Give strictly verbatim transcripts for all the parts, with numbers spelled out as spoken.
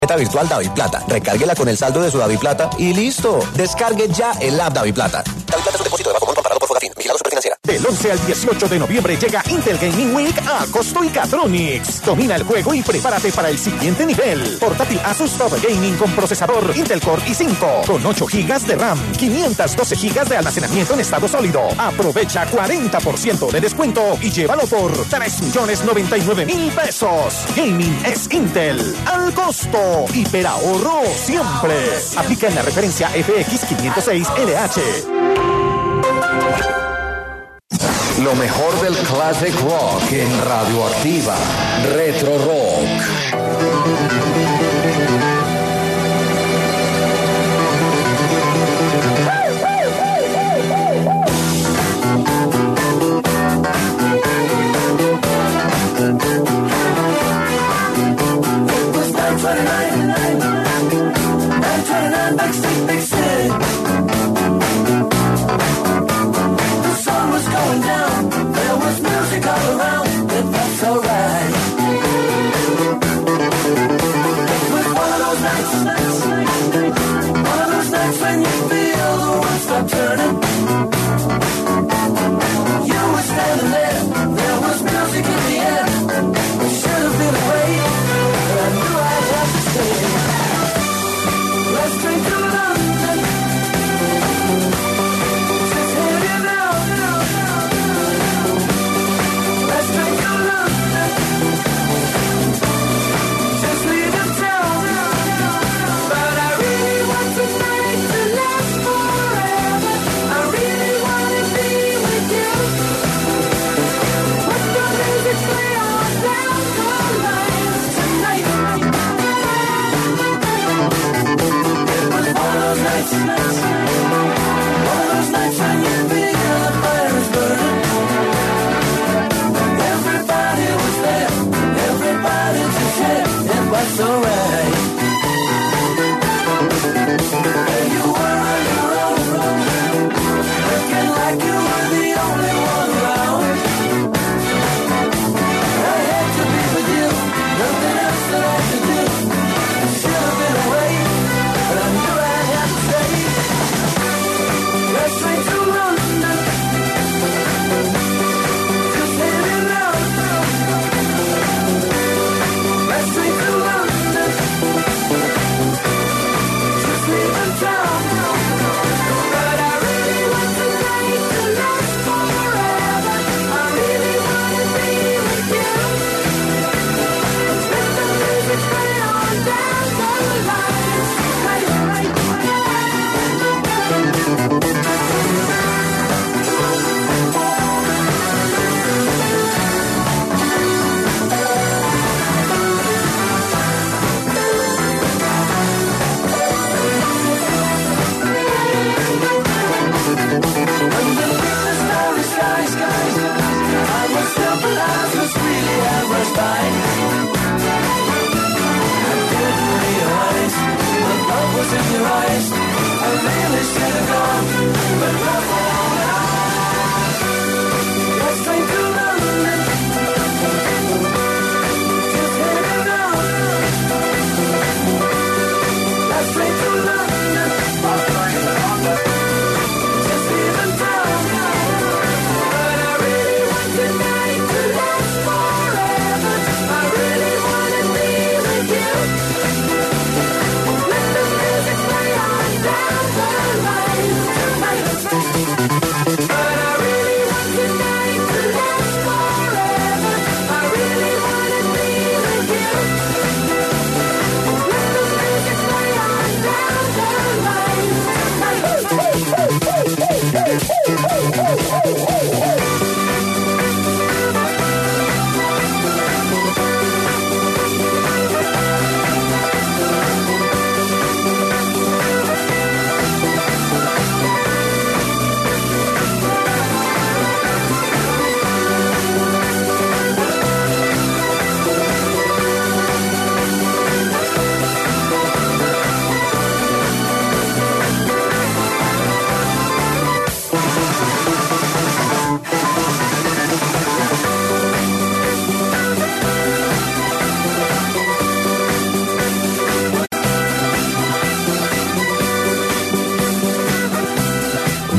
virtual DaviPlata. Recárguela con el saldo de su DaviPlata y listo. Descargue ya el app DaviPlata. DaviPlata es un depósito de bajo monto comparado por Fogafín. Vigilado Superfinanciera. Del once al dieciocho de noviembre llega Intel Gaming Week a Costo y Catronics. Domina el juego y prepárate para el siguiente nivel. Portátil Asus T O G Gaming con procesador Intel Core i cinco con ocho gigas de RAM, quinientas doce gigas de almacenamiento en estado sólido. Aprovecha cuarenta por ciento de descuento y llévalo por tres millones noventa y nueve mil pesos. Gaming es Intel. Al costo. Hiperahorro siempre. Aplica en la referencia F X quinientos seis L H. Lo mejor del classic rock en Radioactiva. Retro Rock.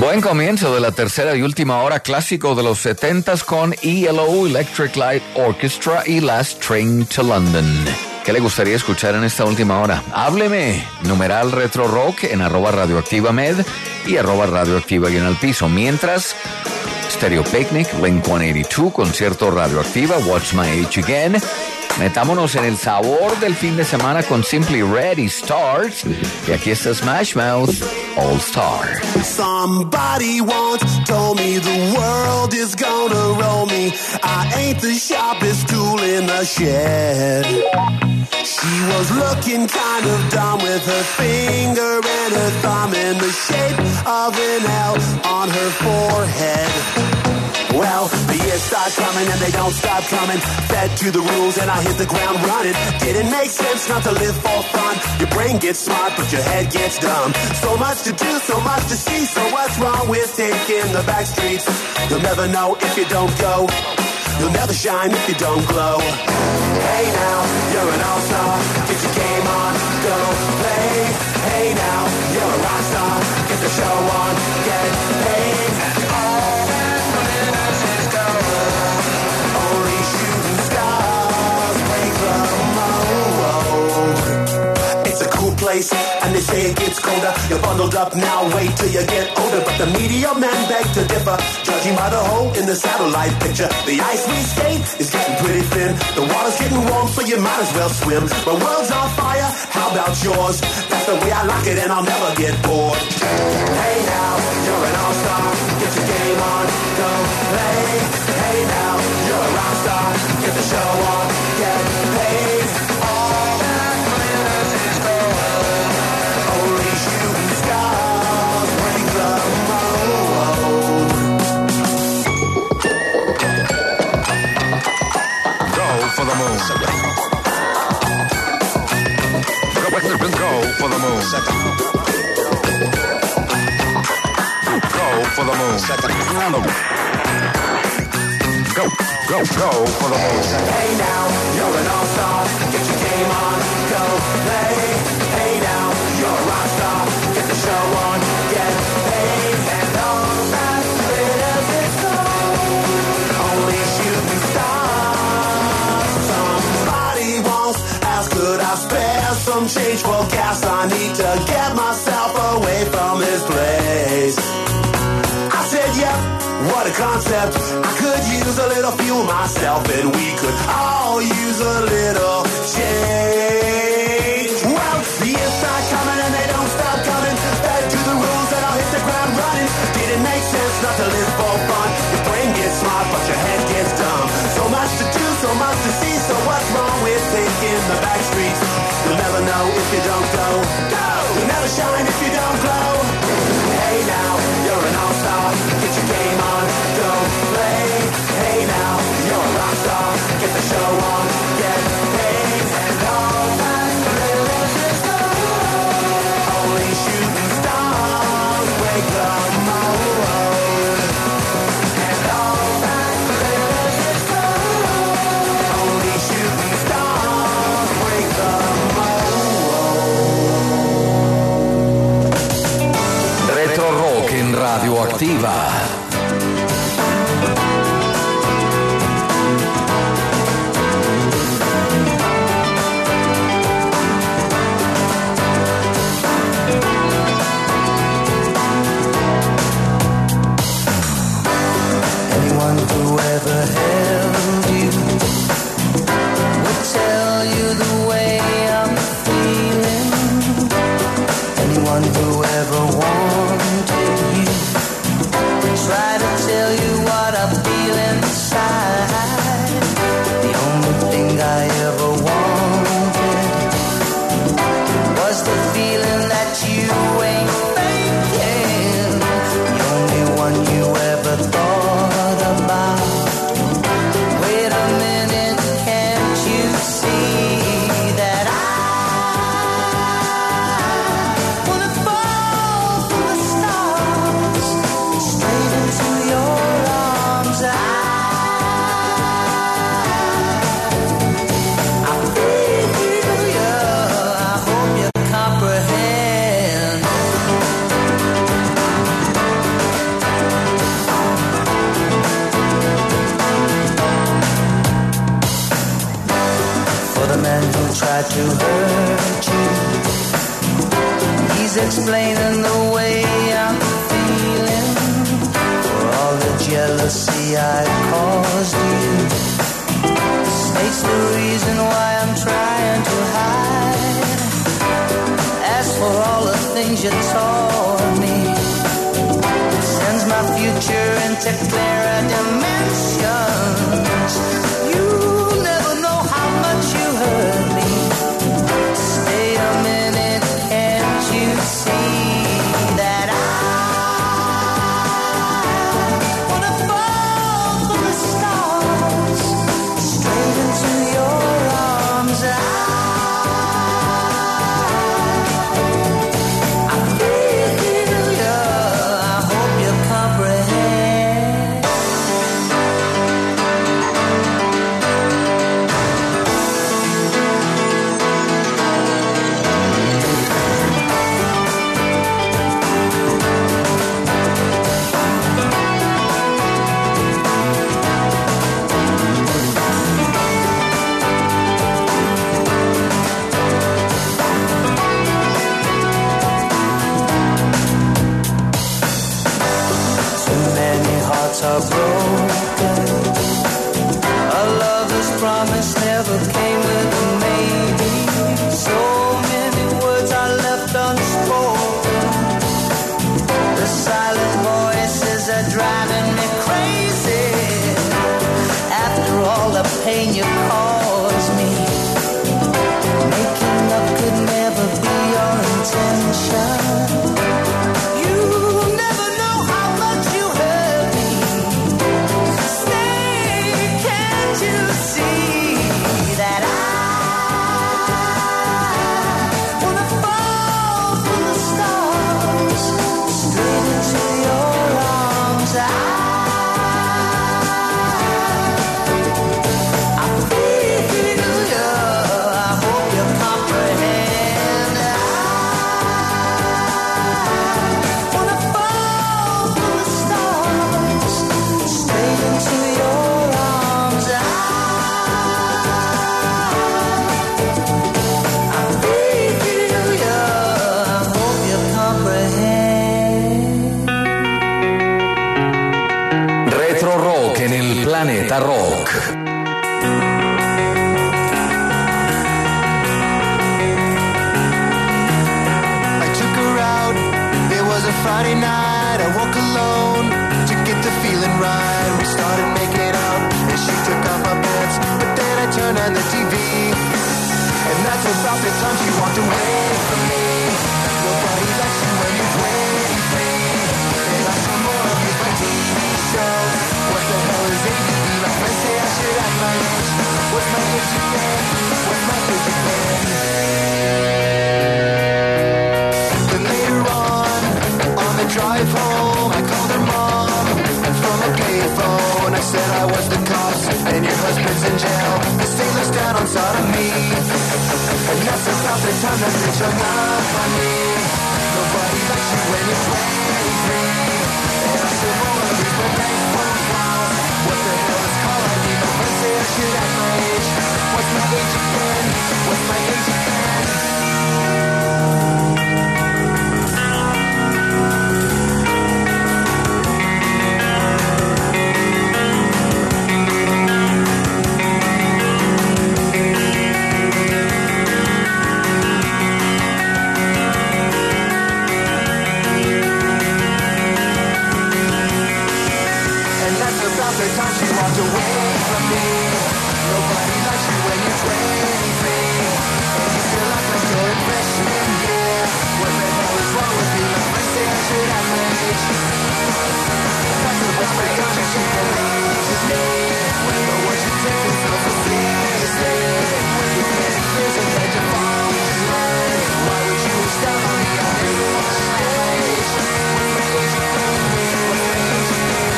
Buen comienzo de la tercera y última hora, clásico de los setentas con E L O, Electric Light Orchestra y Last Train to London. ¿Qué le gustaría escuchar en esta última hora? Hábleme, numeral Retro Rock en arroba Radioactiva Med y arroba Radioactiva y en el piso. Mientras, Stereo Picnic, Blink ciento ochenta y dos, Concierto Radioactiva, What's My Age Again. Metámonos en el sabor del fin de semana con Simply Ready Stars. Y aquí está Smash Mouth All Star. Somebody once told me the world is gonna roll me. I ain't the sharpest tool in the shed. She was looking kind of dumb with her finger and her thumb in the shape of an L on her forehead. Well, the years start coming and they don't stop coming. Fed to the rules and I hit the ground running. Didn't make sense not to live for fun. Your brain gets smart but your head gets dumb. So much to do, so much to see. So what's wrong with taking the back streets? You'll never know if you don't go. You'll never shine if you don't glow. Hey now, you're an all-star. Get your game on, go play. Hey now, you're a rock star. Get the show on, get paid. All that glitters is gold. Only shooting stars break the mold. It's a cool place, and they say it gets colder. You're bundled up now, wait till you get older. But the media men beg to differ, judging by the hole in the satellite picture. The ice we skate is getting pretty thin. The water's getting warm, so you might as well swim. My world's on fire, how about yours? That's the way I like it, and I'll never get bored. Hey now, you're an all-star. Get your game on, go play. Hey now, you're a rock star. Get the show on, get paid. All that glitters is gold. Only shooting stars break the mold. Go for the moon. Go for the moon. Go for the moon. Go, go, go for the moon. Hey now, you're an all-star. Get your game on, go play. Hey now, you're a rock star. Get the show on, get paid. And all that glitters is gold. Only shooting stars. Somebody once asked, could I spare some change for gas? I need to get myself away from this place. I said, yeah, what a concept. I could use a little fuel myself, and we could all use a little change. Well, the years start coming and they don't stop coming. Fed to the rules and I'll hit the ground running. Didn't make sense not to live for fun. Your brain gets smart but your head gets dumb. So much to do, so much to see. So what's wrong with taking the back streets? You'll never know if you don't go. Go! You'll never shine if you don't glow. Hey now, you're an all-star. Get your game on, go play. Hey now, you're a rock star. Get the show on, get paid. And all that glitters is gold. Only shooting stars break the mold. And all that glitters is gold. Only shooting stars break the mold. Retro Rock en Radioactiva. Anyone who ever held you would tell you the way I'm feeling. Anyone who ever wanted you to hurt you. He's explaining the way I'm feeling for all the jealousy I caused you. States the reason why I'm trying to hide. As for all the things you taught me, sends my future into clearer dimensions. You never know how much you hurt me. Stay a minute, can't you see that I wanna fall from the stars straight into your arms? I, I feel you. I hope you comprehend. Too many hearts are broken. A lover's promise never came with a maybe. So many words are left unspoken. The silent voices are driving me crazy. After all the pain you caused me, making up could never be your intention. You never know how much you hurt me. Stay, can't you see that I wanna fall from the stars straight into your arms? I, I feel you. I hope you comprehend. I wanna fall from the stars straight into your arms. I, I feel you. I hope you comprehend. Retro Rock en el Planeta Rock. I took her out, it was a Friday night. I woke alone to get the feeling right. We started making out, and she took off my pants. But then I turned on the T V, and that's about the time she walked away from me. Nobody likes you when you're twenty-three. And I saw more of you my T V shows. What the hell is A D D? My friends say I should act my age. What's my age again? What's my age again? Then later on, on the drive home, I called her mom, and from a payphone I said I was the cops, and your husband's in jail. The sailor's down on sodomy, and that's about the time that bitch hung up on me. Nobody likes you when you're twenty-three. And I still wanna lose my bank phone calls. What the hell is calling me? My friends say I should act my age. What's my age again? What's my age again? And that's about the time she walked away from me. Nobody likes you when you're twenty-three. And you still act like you're in freshman year. What the hell is wrong with me? My friends say I should have my age. That's about the time she believes me. But what you take yourself so seriously? You can't express it and you fall in line. Why would you wish down on me on this stage? What's my age again? What's my age again?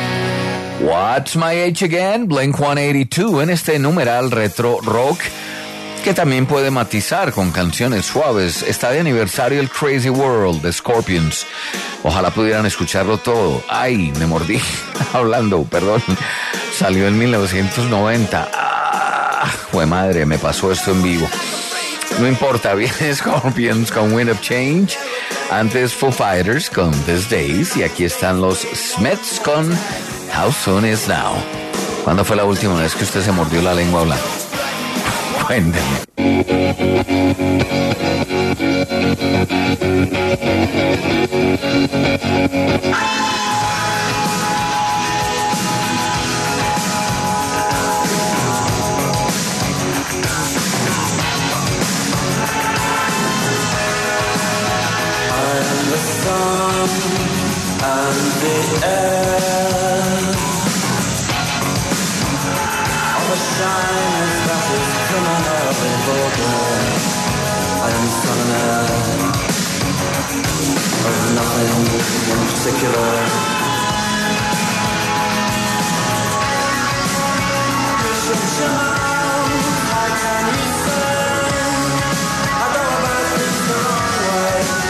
What's My Age Again, Blink ciento ochenta y dos en este numeral Retro Rock. que también puede matizar con canciones suaves. Está de aniversario el Crazy World de Scorpions. Ojalá pudieran escucharlo todo. Ay, me mordí hablando, perdón. Salió en mil novecientos noventa. Ah, jue madre, me pasó esto en vivo. No importa, viene Scorpions con Wind of Change. Antes Foo Fighters con These Days. Y aquí están los Smiths con How Soon Is Now. ¿Cuándo fue la última vez que usted se mordió la lengua hablando? Cuénteme. And the air of a shyness that is criminally vulgar. I am son and heir of nothing in particular. Shut your mouth, how can you say I go about things the wrong way?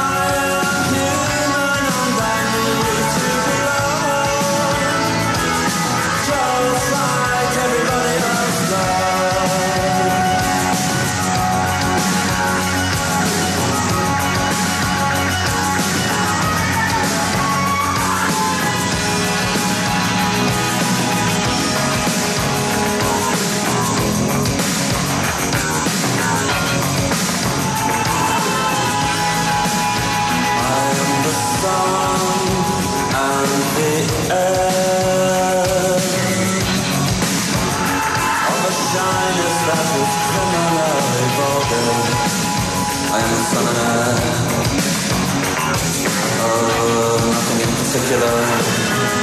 I am the son and heir of nothing in particular.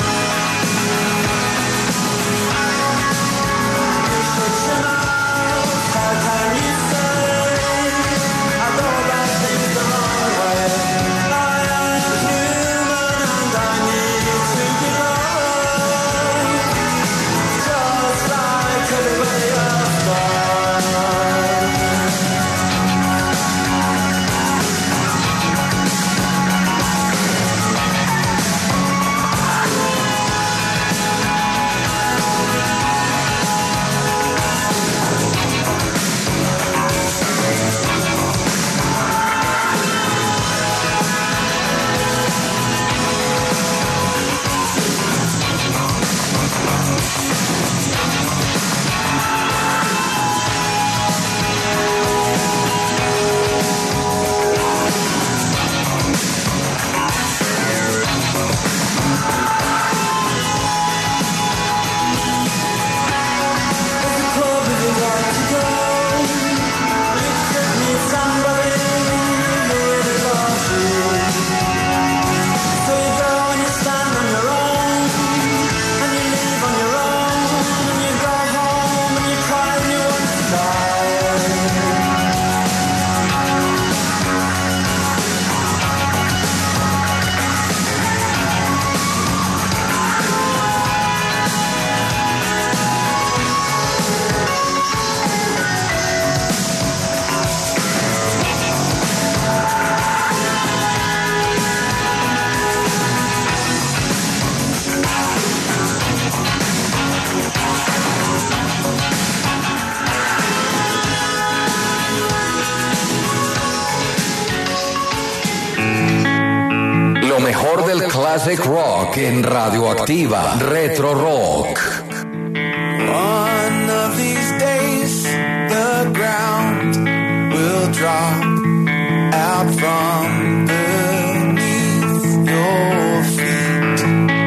Classic Rock en Radioactiva Retro Rock. One of these days the ground will drop out from beneath your feet.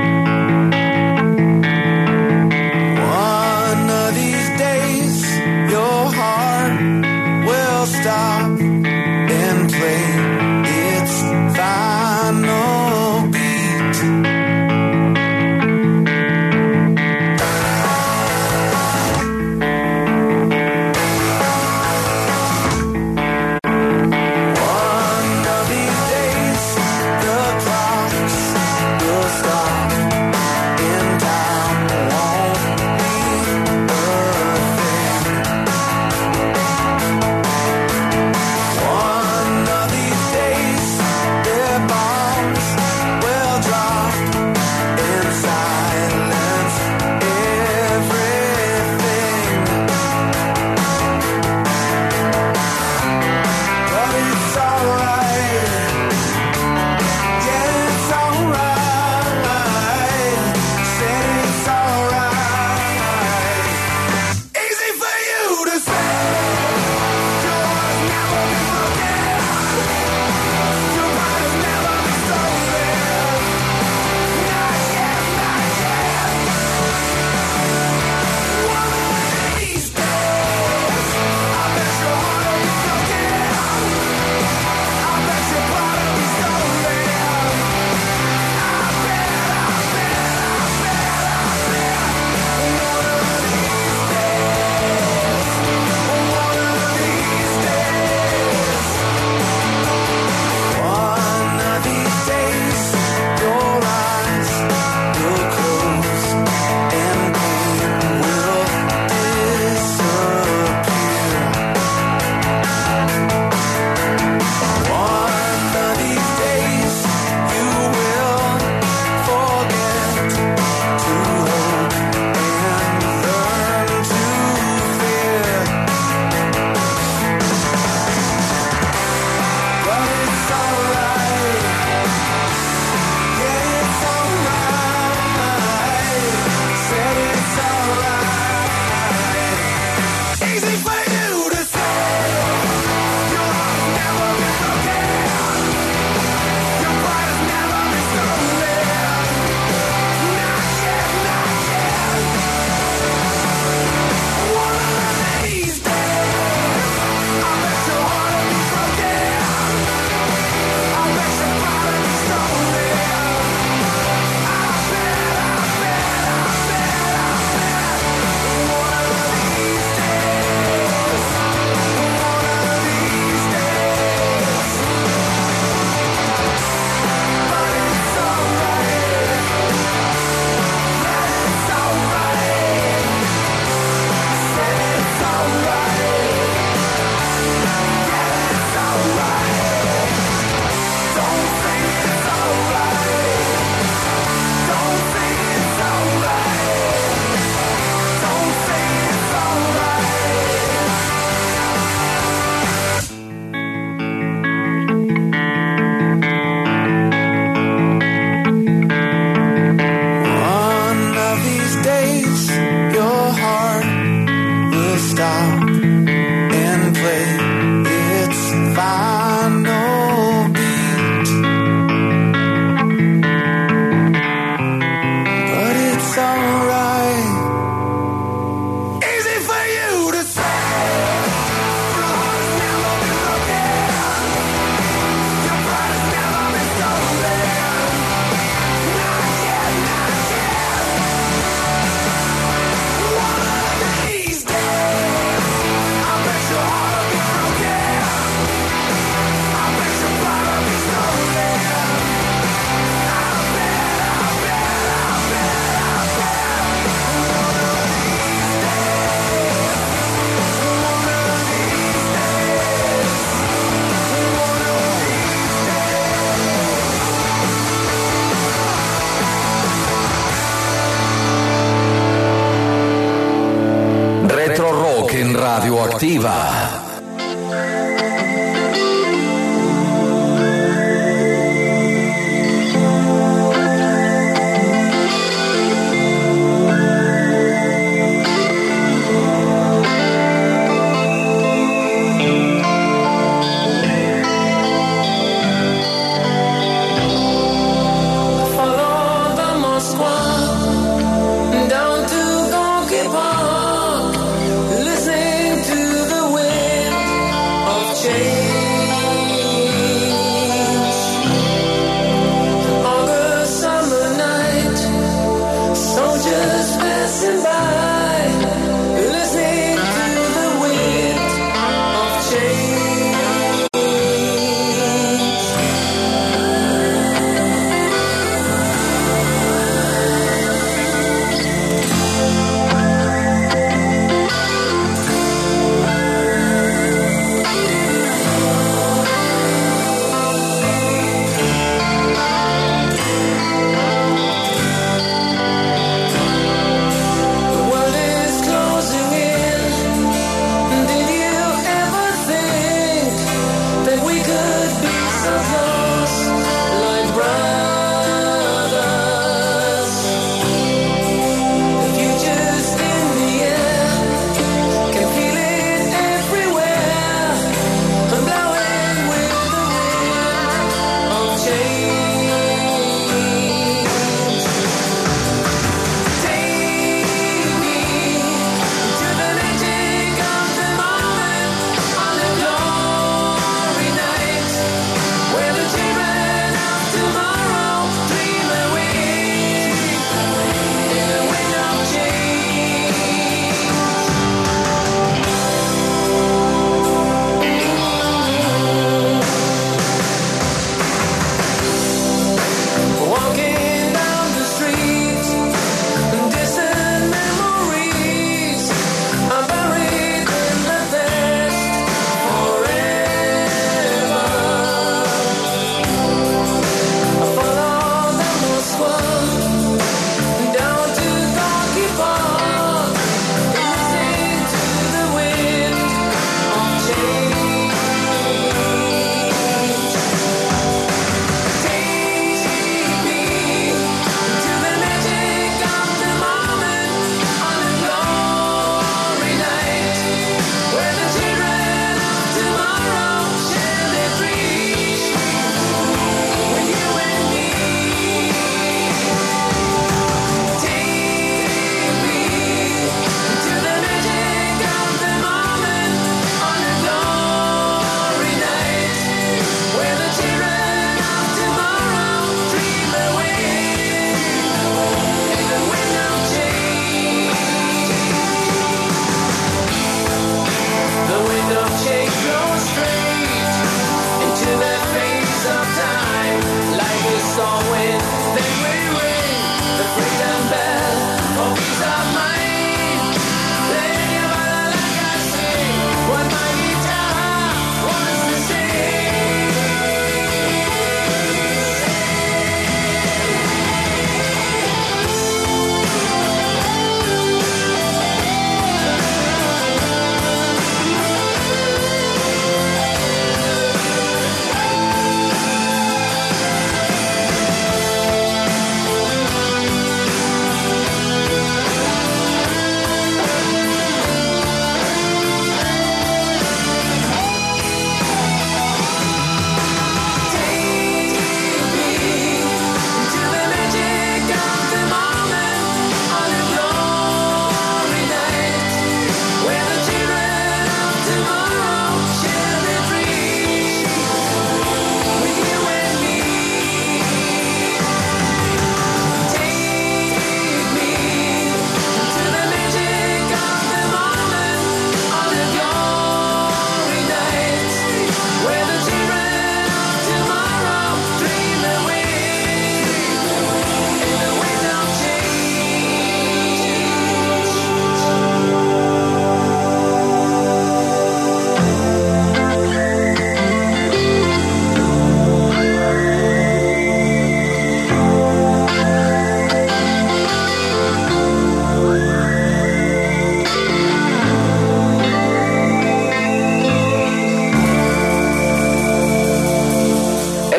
One of these days your heart will stop and play its final. Radioactiva. Down to Gonky Park, listening to the wind.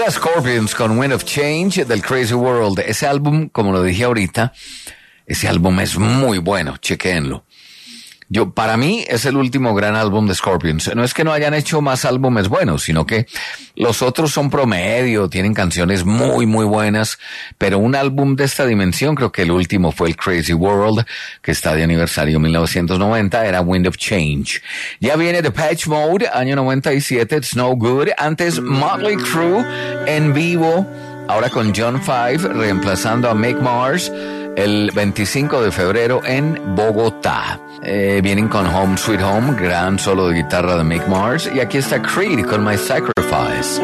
Ahora Scorpions con Wind of Change del Crazy World. Ese álbum, como lo dije ahorita, ese álbum es muy bueno, chequéenlo. Yo, para mí es el último gran álbum de Scorpions. No es que no hayan hecho más álbumes buenos, sino que los otros son promedio, tienen canciones muy, muy buenas, pero un álbum de esta dimensión, creo que el último fue el Crazy World, que está de aniversario mil novecientos noventa, era Wind of Change. Ya viene Depeche Mode, año noventa y siete, It's No Good. Antes Motley Crue en vivo, ahora con John Five, reemplazando a Mick Mars, el veinticinco de febrero en Bogotá. Eh, vienen con Home Sweet Home, gran solo de guitarra de Mick Mars. Y aquí está Creed con My Sacrifice.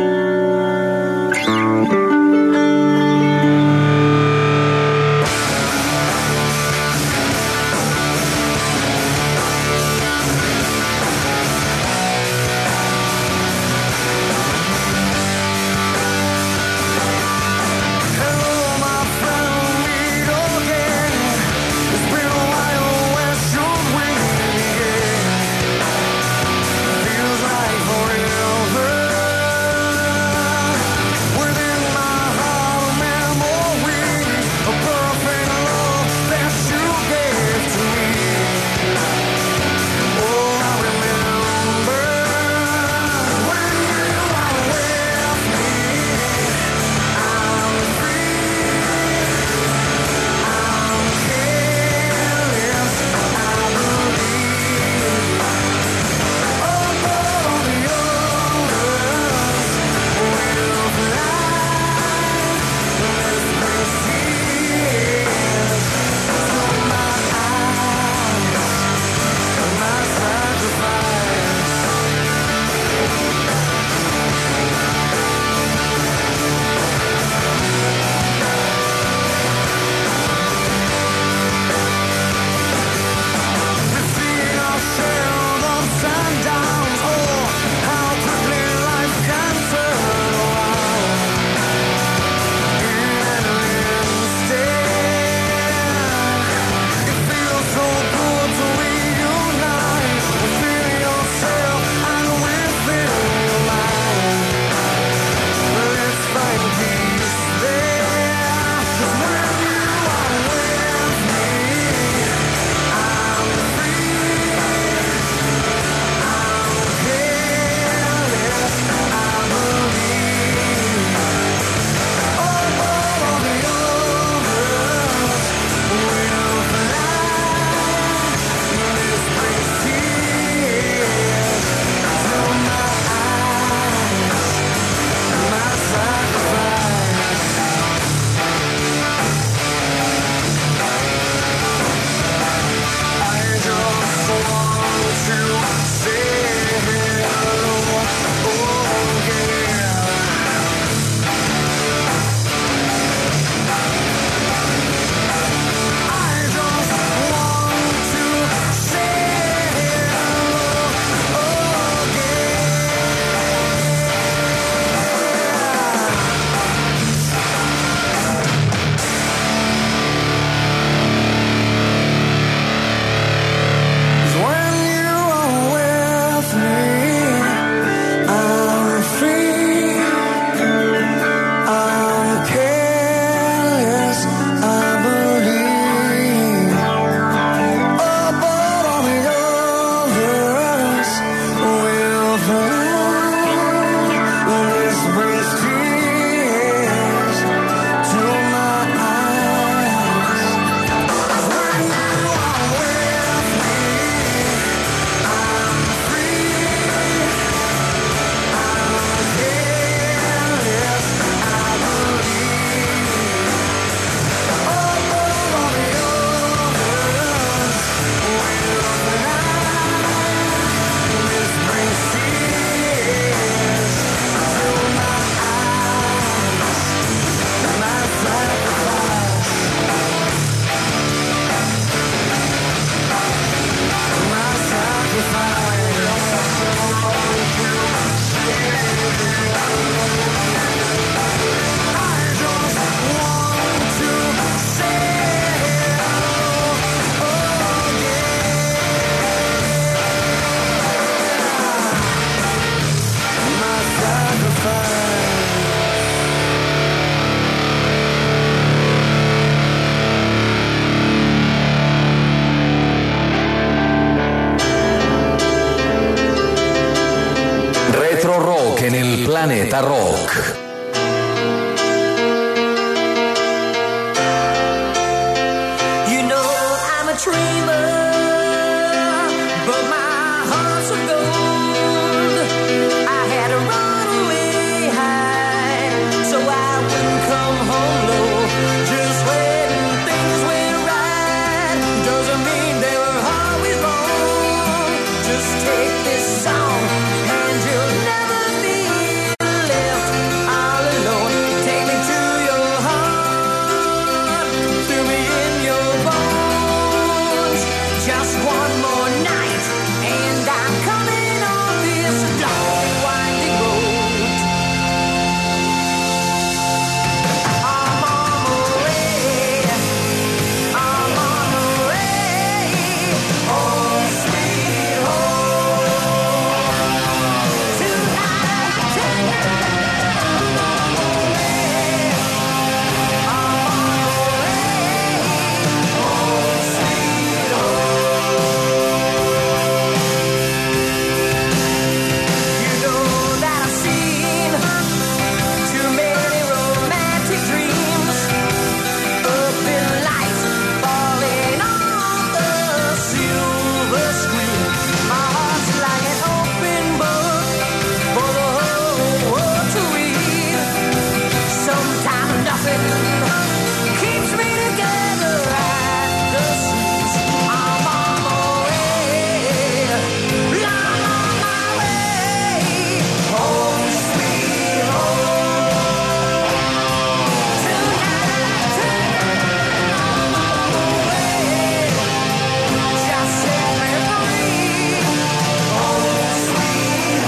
Rock en el Planeta Rock. You know I'm a dreamer, but my heart's of gold. I had to run away high, so I wouldn't come home low. Just when things went right, doesn't mean they were always wrong. Just take this song, and you'll never be left all alone. Take me to your heart, fill me in your bones. Just one more night, and I'm coming on this long and winding road. I'm on my way, I'm on my way, home sweet home. Tonight, tonight, I'm on my way, I'm on my way, home sweet home. You know that I've seen too many romantic dreams up in lights falling on the silver screen. My heart's like an open book for the whole world to read. Sometimes nothing keeps me together at the seams. I'm on my way, I'm on my way, home sweet home. Tonight, tonight, I'm on my way, just set me free, home sweet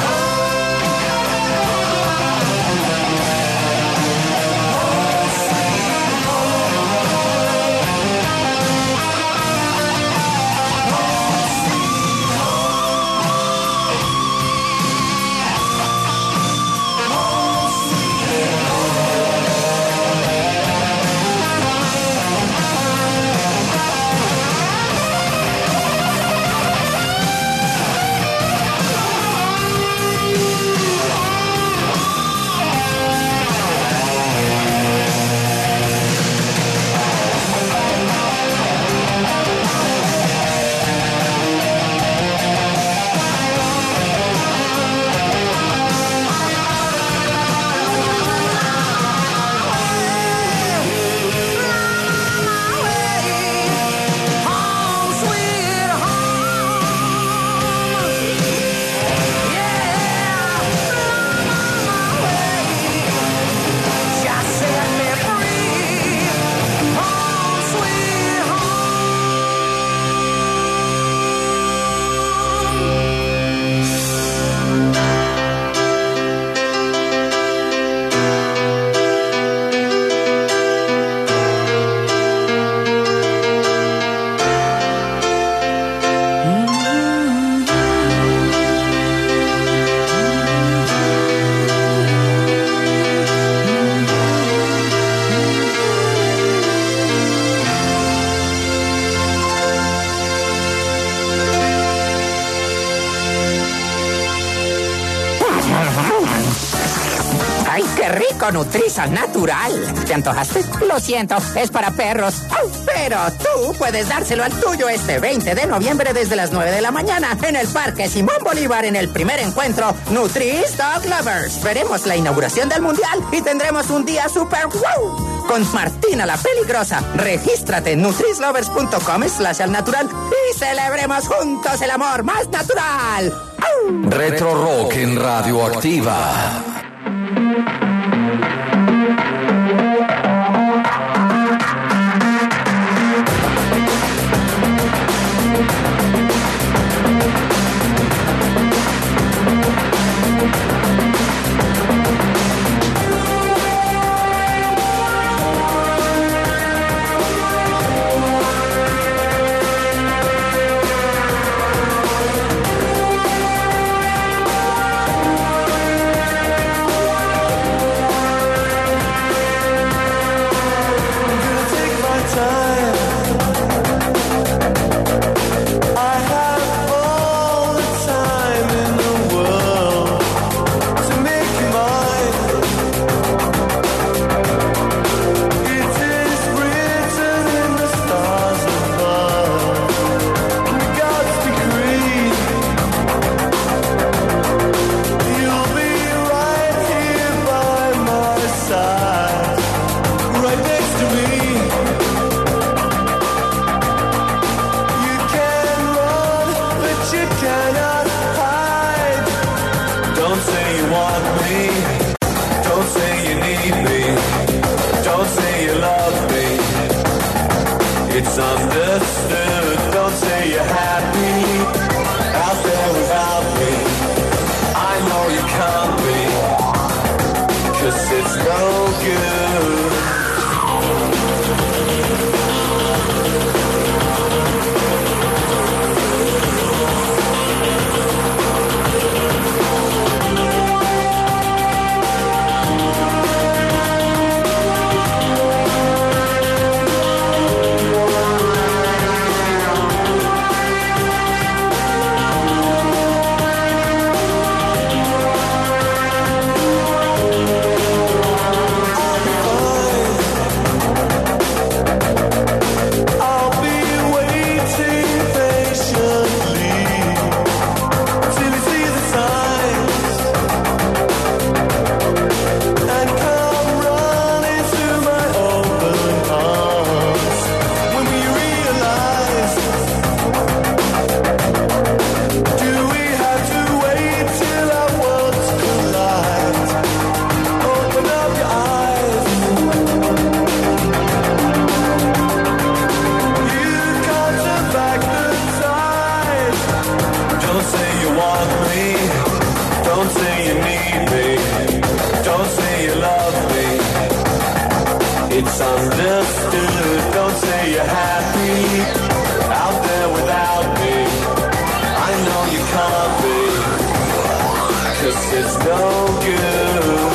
¡Ay, qué rico! Nutriza natural. ¿Te antojaste? Lo siento, es para perros. ¡Au! Pero tú puedes dárselo al tuyo este veinte de noviembre desde las nueve de la mañana en el Parque Simón Bolívar en el primer encuentro Nutris Dog Lovers. Veremos la inauguración del Mundial y tendremos un día super wow con Martina la Peligrosa. Regístrate en nutrislovers.com slash al natural y celebremos juntos el amor más natural. ¡Au! Retro Rock en Radioactiva. Don't say you need me. Don't say you love me. It's understood. Don't say you're happy out there without me. I know you can't be, 'cause it's no good. It's understood. Don't say you're happy out there without me. I know you can't be, 'cause it's no good.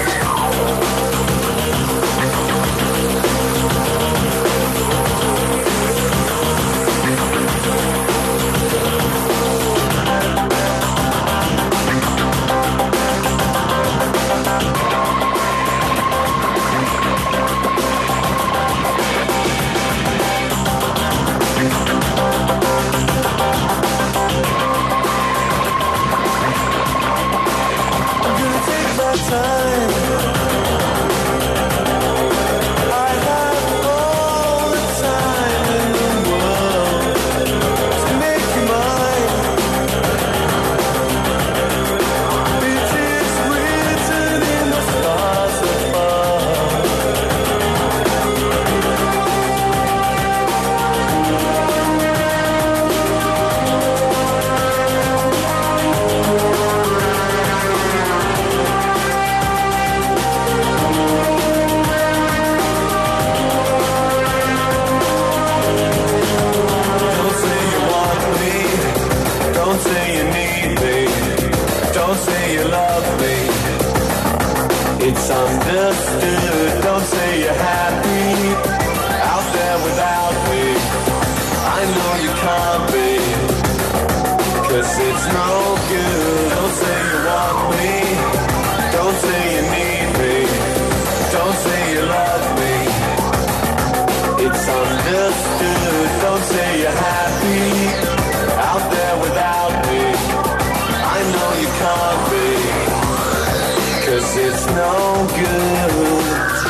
It's understood. Don't say you're happy out there without me. I know you can't be, 'cause it's no good. Don't say you want me. Don't say you need me. Don't say you love me. It's understood. Don't say you're happy out there without me. I know you can't be, 'cause it's no good.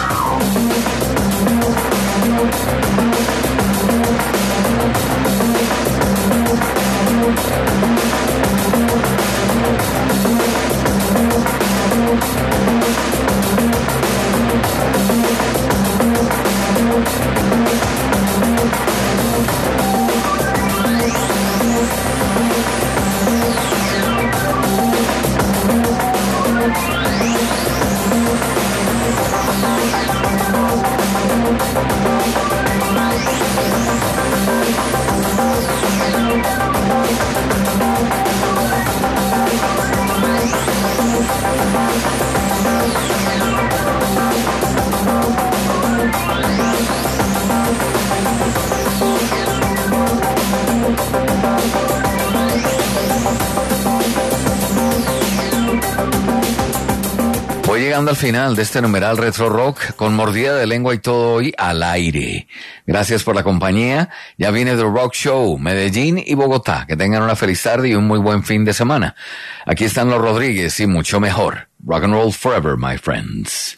Voy llegando al final de este numeral Retro Rock con mordida de lengua y todo hoy al aire. Gracias por la compañía. Ya viene The Rock Show, Medellín y Bogotá. Que tengan una feliz tarde y un muy buen fin de semana. Aquí están los Rodríguez y mucho mejor. Rock and roll forever, my friends.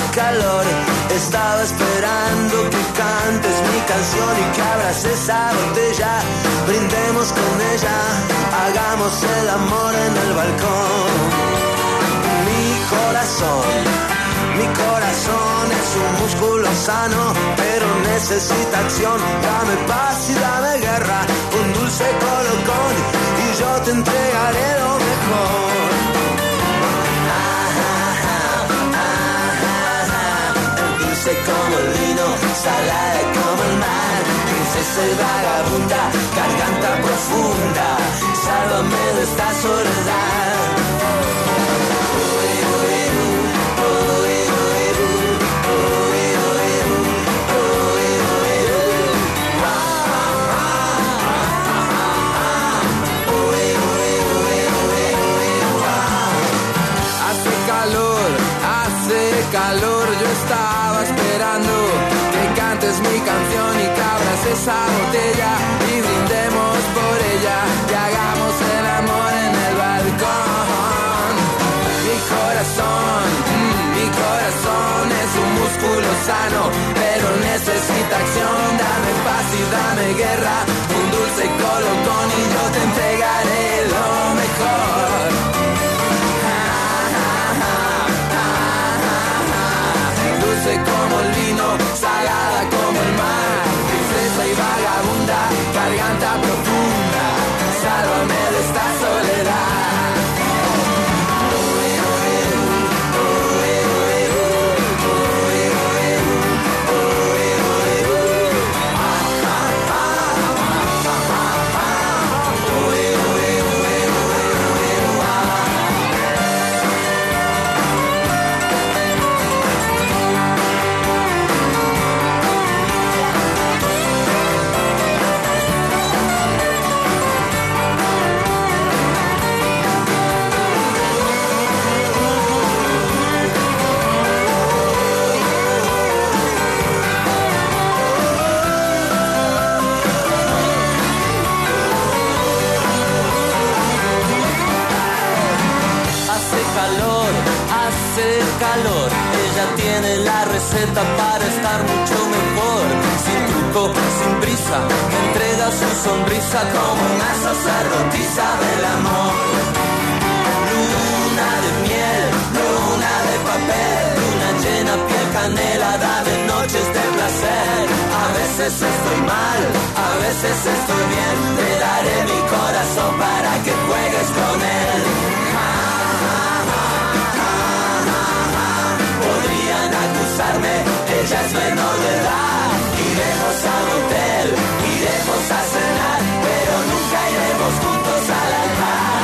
calor. Estaba esperando que cantes mi canción y que abras esa botella. Brindemos con ella, hagamos el amor en el balcón. Mi corazón, mi corazón es un músculo sano, pero necesita acción. Dame paz y dame guerra, un dulce colocón y yo te entregaré lo mejor. Dulce como el vino, salada como el mar, princesa y vagabunda, garganta profunda, sálvame de esta soledad. Hace calor, hace calor, yo estaba esperando que cantes mi canción y que abras esa botella y brindemos por ella y hagamos el amor en el balcón. Mi corazón, mm, mi corazón es un músculo sano, pero necesita acción. Dame paz y dame guerra, un dulce colocón y yo te entregaré lo mejor. Dulce como el vino, salada como el mar, princesa y vagabunda, garganta profunda, sálvame de esta soledad. Calor, ella tiene la receta para estar mucho mejor. Sin truco, sin prisa, me entrega su sonrisa como una sacerdotisa del amor. Luna de miel, luna de papel, luna llena, piel canelada de noches de placer. A veces estoy mal, a veces estoy bien, te daré mi corazón para que juegues con él. Ella es menor de edad, iremos a un hotel, iremos a cenar, pero nunca iremos juntos al altar.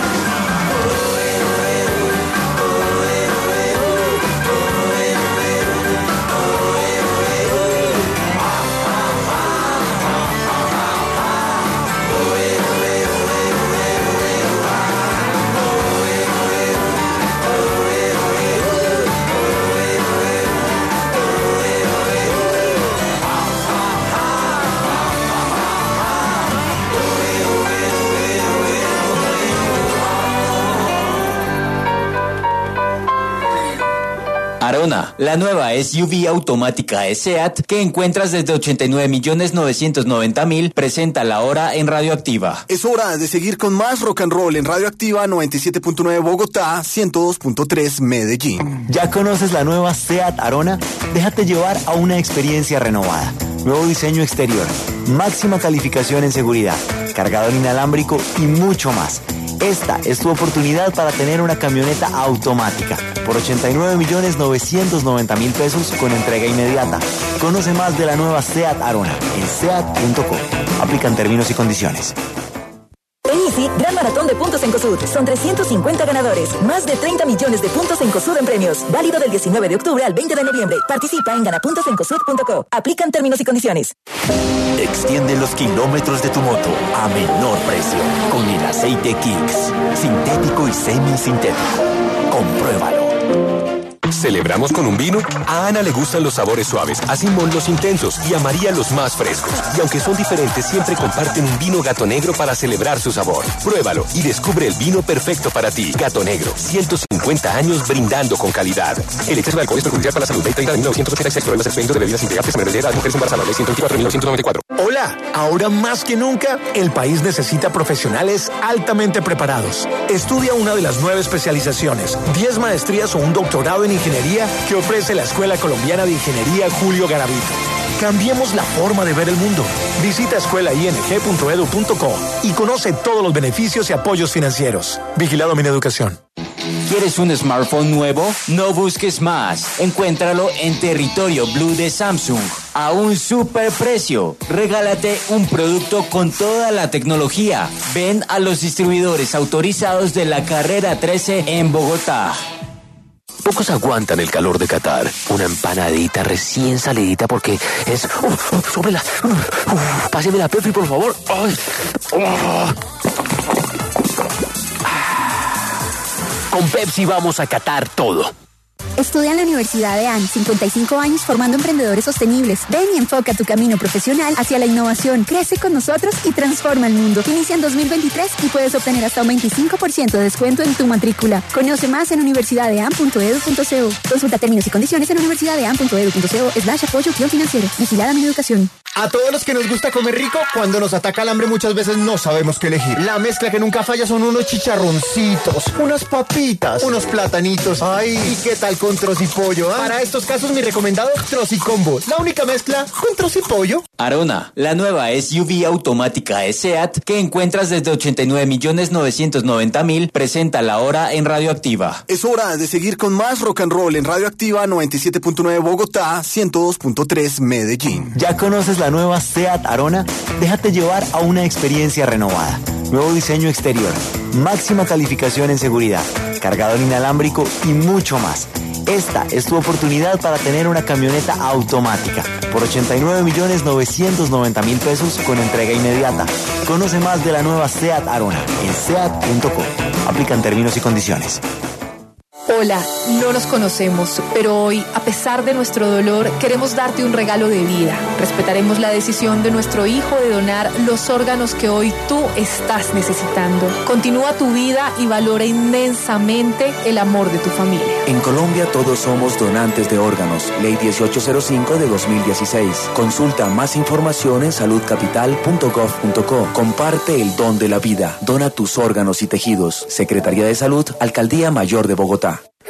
Arona, la nueva S U V automática de SEAT que encuentras desde ochenta y nueve millones novecientos noventa mil, presenta la hora en Radioactiva. Es hora de seguir con más rock and roll en Radioactiva noventa y siete punto nueve Bogotá, ciento dos punto tres Medellín. ¿Ya conoces la nueva SEAT Arona? Déjate llevar a una experiencia renovada. Nuevo diseño exterior, máxima calificación en seguridad, cargador inalámbrico y mucho más. Esta es tu oportunidad para tener una camioneta automática por ochenta y nueve millones novecientos noventa mil pesos con entrega inmediata. Conoce más de la nueva SEAT Arona en seat punto com. Aplican términos y condiciones. En Easy, gran maratón de puntos en COSUD. Son trescientos cincuenta ganadores. Más de treinta millones de puntos en COSUD en premios. Válido del diecinueve de octubre al veinte de noviembre. Participa en gana puntos en cosud punto co. Aplican términos y condiciones. Extiende los kilómetros de tu moto a menor precio con el aceite Kicks. Sintético y semisintético. Compruébalo. ¿Celebramos con un vino? A Ana le gustan los sabores suaves, a Simón los intensos y a María los más frescos. Y aunque son diferentes, siempre comparten un vino Gato Negro para celebrar su sabor. Pruébalo y descubre el vino perfecto para ti. Gato Negro, ciento cincuenta años brindando con calidad. El exceso de alcohol es perjudicial para la salud. Ley treinta de mil novecientos ochenta y seis, problemas expendios de bebidas integradas, menores de edad, mujeres embarazadas. Ley ciento veinticuatro de mil novecientos noventa y cuatro. Hola, ahora más que nunca, el país necesita profesionales altamente preparados. Estudia una de las nueve especializaciones, diez maestrías o un doctorado en ingeniería que ofrece la Escuela Colombiana de Ingeniería Julio Garavito. Cambiemos la forma de ver el mundo. Visita escuela i n g punto e d u punto co y conoce todos los beneficios y apoyos financieros. Vigilado Mineducación. ¿Quieres un smartphone nuevo? No busques más. Encuéntralo en Territorio Blue de Samsung a un super precio. Regálate un producto con toda la tecnología. Ven a los distribuidores autorizados de la Carrera trece en Bogotá. Pocos aguantan el calor de Qatar. Una empanadita recién salidita porque es... Uf, uf, sóbrela. Uf, uf, páseme la Pepsi, por favor. Ay. Oh. Con Pepsi vamos a catar todo. Estudia en la Universidad de A N, cincuenta y cinco años formando emprendedores sostenibles. Ven y enfoca tu camino profesional hacia la innovación. Crece con nosotros y transforma el mundo. Inicia en dos mil veintitrés y puedes obtener hasta un veinticinco por ciento de descuento en tu matrícula. Conoce más en universidad de a n punto e d u punto c o. Consulta términos y condiciones en universidad de a n punto e d u punto c o slash apoyo guión financiero. Vigilada Mineducación. A todos los que nos gusta comer rico, cuando nos ataca el hambre muchas veces no sabemos qué elegir. La mezcla que nunca falla son unos chicharroncitos, unas papitas, unos platanitos. Ay, ¿y qué tal con trocipollo? ¿Eh? Para estos casos mi recomendado Trocicombo. La única mezcla con trocipollo. Arona, la nueva S U V automática de SEAT que encuentras desde ochenta y nueve millones novecientos noventa mil, presenta la hora en Radioactiva. Es hora de seguir con más rock and roll en Radioactiva noventa y siete punto nueve Bogotá, ciento dos punto tres Medellín. ¿Ya conoces la nueva SEAT Arona? Déjate llevar a una experiencia renovada. Nuevo diseño exterior, máxima calificación en seguridad, cargador inalámbrico y mucho más. Esta es tu oportunidad para tener una camioneta automática por ochenta y nueve millones novecientos noventa mil pesos con entrega inmediata. Conoce más de la nueva SEAT Arona en seat punto co. Aplican términos y condiciones. Hola, no nos conocemos, pero hoy, a pesar de nuestro dolor, queremos darte un regalo de vida. Respetaremos la decisión de nuestro hijo de donar los órganos que hoy tú estás necesitando. Continúa tu vida y valora inmensamente el amor de tu familia. En Colombia todos somos donantes de órganos. Ley dieciocho cero cinco de dos mil dieciséis. Consulta más información en salud capital punto gov punto co. Comparte el don de la vida. Dona tus órganos y tejidos. Secretaría de Salud, Alcaldía Mayor de Bogotá.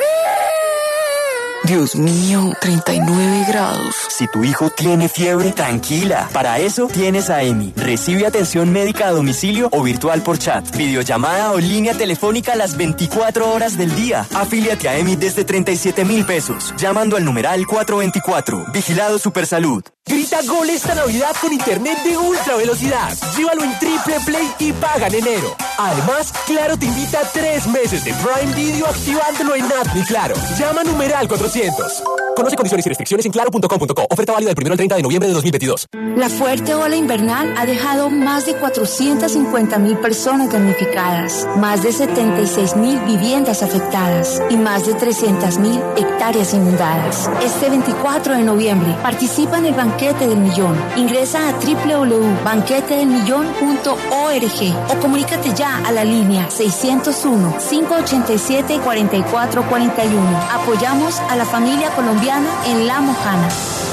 Dios mío, treinta y nueve grados. Si tu hijo tiene fiebre, tranquila. Para eso tienes a EMI. Recibe atención médica a domicilio o virtual por chat, videollamada o línea telefónica las veinticuatro horas del día. Afíliate a EMI desde treinta y siete mil pesos, llamando al numeral cuatrocientos veinticuatro. Vigilado Supersalud. Grita gol esta Navidad con internet de ultra velocidad. Llévalo en Triple Play y paga en enero. Además, Claro te invita a tres meses de Prime Video activándolo en App Mi Claro. Llama numeral cuatrocientos. Conoce condiciones y restricciones en claro punto com punto co. Oferta válida del primero al treinta de noviembre de dos mil veintidós. La fuerte ola invernal ha dejado más de cuatrocientas cincuenta mil personas damnificadas, más de setenta y seis mil viviendas afectadas y más de trescientas mil hectáreas inundadas. Este veinticuatro de noviembre participa en el Banquete del Millón. Ingresa a doble u doble u doble u punto banquete del millón punto org o comunícate ya a la línea seiscientos uno, cinco ochenta y siete, cuarenta y cuatro cuarenta y uno. Apoyamos a la familia colombiana en La Mojana.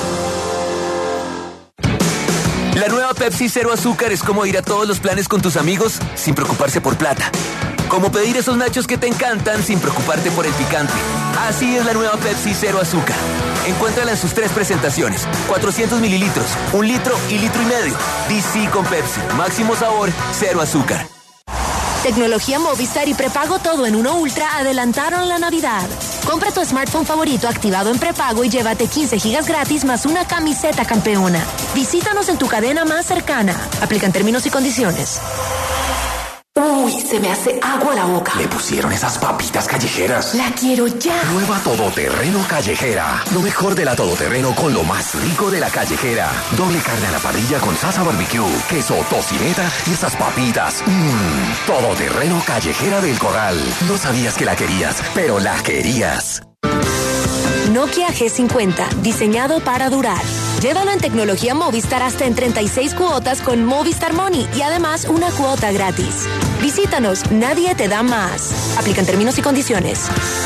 La nueva Pepsi Cero Azúcar es como ir a todos los planes con tus amigos sin preocuparse por plata. Como pedir esos nachos que te encantan sin preocuparte por el picante. Así es la nueva Pepsi Cero Azúcar. Encuéntrala en sus tres presentaciones. cuatrocientos mililitros, un litro y litro y medio. D C con Pepsi. Máximo sabor, cero azúcar. Tecnología Movistar y prepago todo en uno Ultra adelantaron la Navidad. Compra tu smartphone favorito activado en prepago y llévate quince gigas gratis más una camiseta campeona. Visítanos en tu cadena más cercana. Aplican términos y condiciones. Uy, se me hace agua la boca. Le pusieron esas papitas callejeras. La quiero ya. Nueva Todoterreno Callejera. Lo mejor de la Todoterreno con lo más rico de la callejera. Doble carne a la parrilla con salsa barbecue, queso, tocineta y esas papitas. Mmm, Todoterreno Callejera del Corral. No sabías que la querías, pero la querías. Nokia G cincuenta, diseñado para durar. Llévalo en tecnología Movistar hasta en treinta y seis cuotas con Movistar Money y además una cuota gratis. Visítanos, nadie te da más. Aplican términos y condiciones.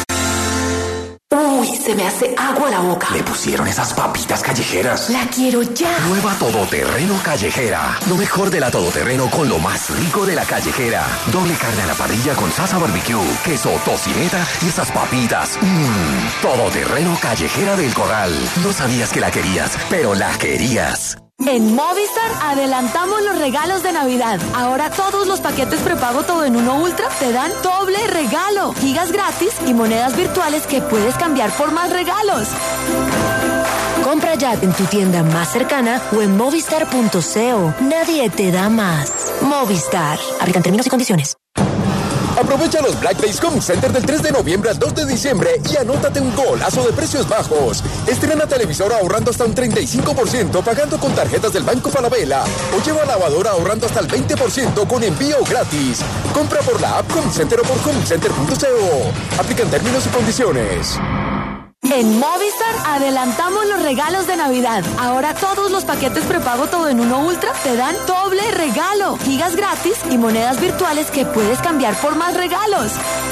Uy, se me hace agua la boca. Le pusieron esas papitas callejeras. La quiero ya. Nueva Todoterreno Callejera. Lo mejor de la Todoterreno con lo más rico de la callejera. Doble carne a la parrilla con salsa barbecue, queso, tocineta y esas papitas. Mmm, Todoterreno Callejera del Corral. No sabías que la querías, pero la querías. En Movistar adelantamos los regalos de Navidad. Ahora todos los paquetes prepago todo en uno Ultra te dan doble regalo, gigas gratis y monedas virtuales que puedes cambiar por más regalos. Compra ya en tu tienda más cercana o en movistar punto co. Nadie te da más. Movistar. Aplican términos y condiciones. Aprovecha los Black Days Home Center del tres de noviembre al dos de diciembre y anótate un golazo de precios bajos. Estrena televisor ahorrando hasta un treinta y cinco por ciento pagando con tarjetas del Banco Falabella. O lleva lavadora ahorrando hasta el veinte por ciento con envío gratis. Compra por la app Home Center o por home center punto co. Aplican términos y condiciones. En Movistar adelantamos los regalos de Navidad. Ahora todos los paquetes prepago todo en uno Ultra te dan doble regalo, gigas gratis y monedas virtuales que puedes cambiar por más regalos.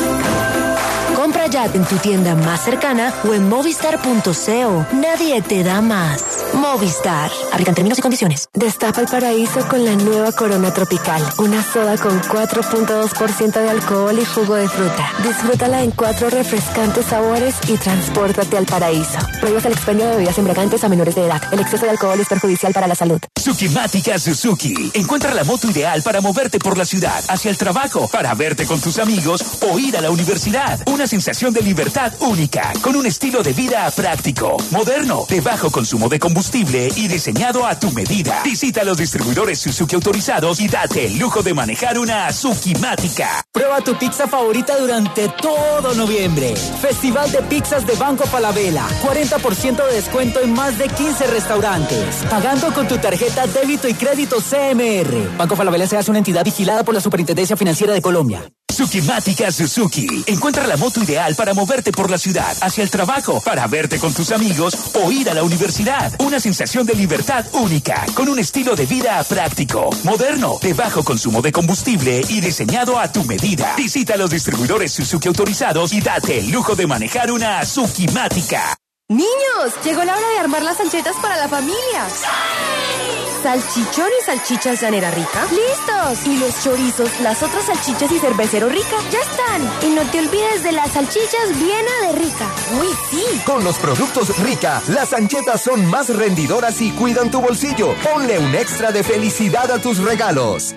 Compra ya en tu tienda más cercana o en movistar punto co. Nadie te da más. Movistar. Aplican términos y condiciones. Destapa el paraíso con la nueva Corona Tropical. Una soda con cuatro punto dos por ciento de alcohol y jugo de fruta. Disfrútala en cuatro refrescantes sabores y transpórtate al paraíso. Prohíbas el expendio de bebidas embriagantes a menores de edad. El exceso de alcohol es perjudicial para la salud. Sukimática Suzuki. Encuentra la moto ideal para moverte por la ciudad, hacia el trabajo, para verte con tus amigos o ir a la universidad. Una sensación de libertad única, con un estilo de vida práctico, moderno, de bajo consumo de combustible y diseñado a tu medida. Visita los distribuidores Suzuki autorizados y date el lujo de manejar una Sukimática. Prueba tu pizza favorita durante todo noviembre. Festival de pizzas de Banco Falabella. cuarenta por ciento de descuento en más de quince restaurantes. Pagando con tu tarjeta débito y crédito C M R. Banco Falabella se hace una entidad vigilada por la Superintendencia Financiera de Colombia. Sukimática Suzuki. Encuentra la moto ideal para moverte por la ciudad, hacia el trabajo, para verte con tus amigos o ir a la universidad. Una sensación de libertad única, con un estilo de vida práctico, moderno, de bajo consumo de combustible y diseñado a tu medida. Visita los distribuidores Suzuki autorizados y date el lujo de manejar una Sukimática. Niños, llegó la hora de armar las anchetas para la familia. ¿Salchichón y salchichas llanera rica? ¡Listos! ¿Y los chorizos, las otras salchichas y cervecero rica? ¡Ya están! Y no te olvides de las salchichas Viena de Rica. ¡Uy, sí! Con los productos Rica, las anchetas son más rendidoras y cuidan tu bolsillo. Ponle un extra de felicidad a tus regalos.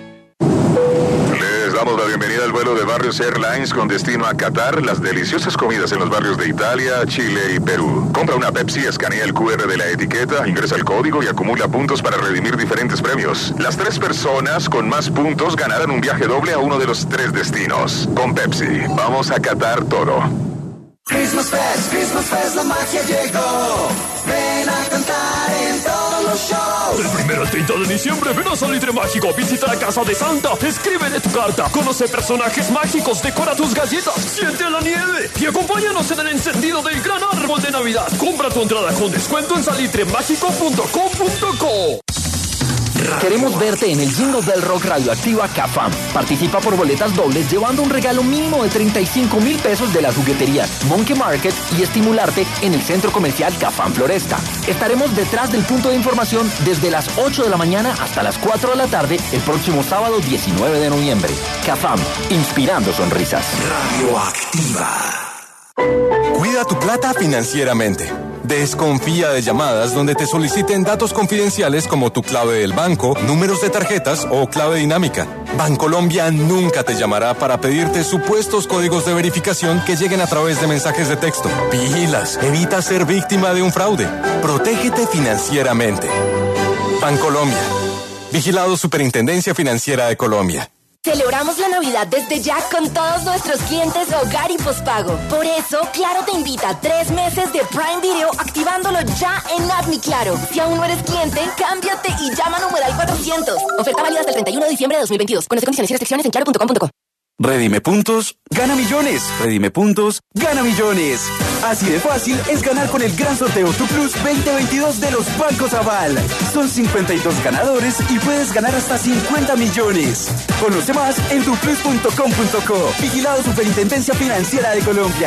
Les damos la bienvenida al vuelo de Barrios Airlines con destino a Qatar. Las deliciosas comidas en los barrios de Italia, Chile y Perú. Compra una Pepsi, escanea el cu erre de la etiqueta, ingresa el código y acumula puntos para redimir diferentes premios. Las tres personas con más puntos ganarán un viaje doble a uno de los tres destinos. Con Pepsi, vamos a Qatar todo. Christmas Fest, Christmas Fest, la magia llegó. Ven a cantar en todos los shows. Del primero al treinta de diciembre, ven a Salitre Mágico, visita la casa de Santa, escríbele tu carta, conoce personajes mágicos, decora tus galletas, siente la nieve y acompáñanos en el encendido del gran árbol de Navidad. Compra tu entrada con descuento en salitre mágico punto com punto co. Queremos verte en el Jingle Bell Rock Radioactiva CAFAM. Participa por boletas dobles llevando un regalo mínimo de treinta y cinco mil pesos de las jugueterías Monkey Market y estimularte en el centro comercial CAFAM Floresta. Estaremos detrás del punto de información desde las ocho de la mañana hasta las cuatro de la tarde el próximo sábado diecinueve de noviembre. CAFAM, inspirando sonrisas. Radioactiva. Cuida tu plata financieramente. Desconfía de llamadas donde te soliciten datos confidenciales como tu clave del banco, números de tarjetas o clave dinámica. Bancolombia nunca te llamará para pedirte supuestos códigos de verificación que lleguen a través de mensajes de texto. Pilas, evita ser víctima de un fraude. Protégete financieramente. Bancolombia. Vigilado Superintendencia Financiera de Colombia. Celebramos la Navidad desde ya con todos nuestros clientes Hogar y Pospago. Por eso, Claro te invita a tres meses de Prime Video activándolo ya en App Mi Claro. Si aún no eres cliente, cámbiate y llama a numeral cuatrocientos. Oferta válida hasta el treinta y uno de diciembre de dos mil veintidós. Con las condiciones y restricciones en claro punto com punto co. Redime puntos, gana millones. Redime puntos, gana millones. Así de fácil es ganar con el gran sorteo Tu Plus veinte veintidós de los Bancos Aval. Son cincuenta y dos ganadores y puedes ganar hasta cincuenta millones. Conoce más en tu plus punto com punto co. Vigilado Superintendencia Financiera de Colombia.